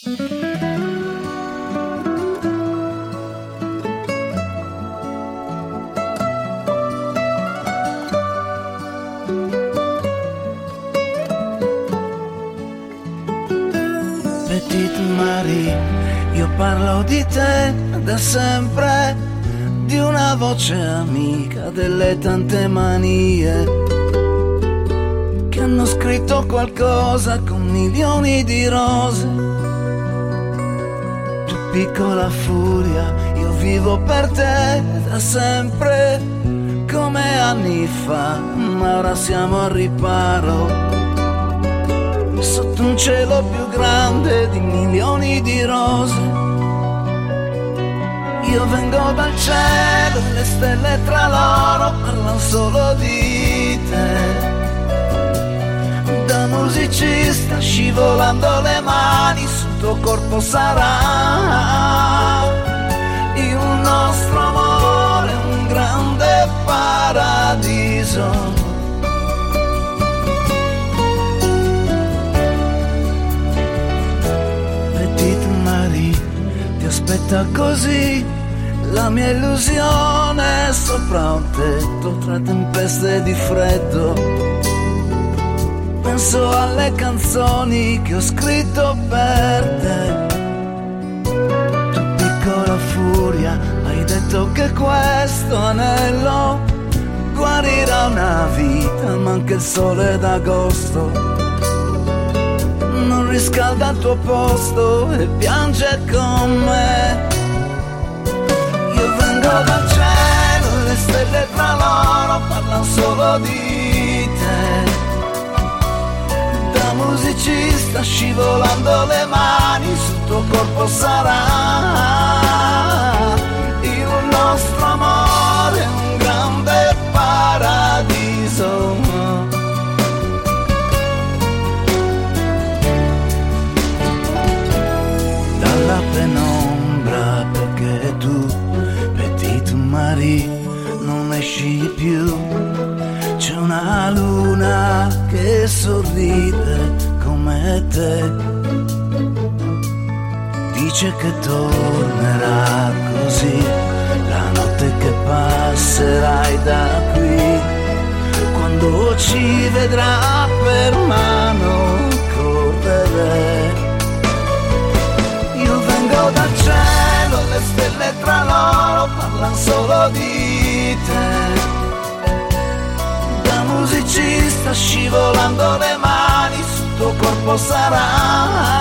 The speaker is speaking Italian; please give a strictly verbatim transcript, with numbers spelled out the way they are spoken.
Petite Marie, io parlo di te da sempre, di una voce amica delle tante manie che hanno scritto qualcosa con milioni di rose. Tu piccola furia, io vivo per te da sempre, come anni fa, ma ora siamo al riparo. Sotto un cielo più grande di milioni di rose, io vengo dal cielo e le stelle tra loro parlano solo di te. Da musicista scivolando le mani sul tuo corpo sarà il nostro amore, un grande paradiso. Ti aspetta così la mia illusione sopra un tetto tra tempeste di freddo. Penso alle canzoni che ho scritto per te. Tu piccola furia, hai detto che questo anello guarirà una vita, ma anche il sole d'agosto non riscalda il tuo posto e piange con me. Io vengo dal cielo e le stelle tra loro parlano solo di te. Da musicista scivolando le mani sul tuo corpo sarà il nostro amore, un grande paradiso. La penombra, perché tu, Petite Marie, non esci più. C'è una luna che sorride come te, dice che tornerà così la notte che passerai da qui, quando ci vedrà per mano correre. Dal cielo le stelle tra loro parlano solo di te. Da musicista scivolando le mani sul tuo corpo sarà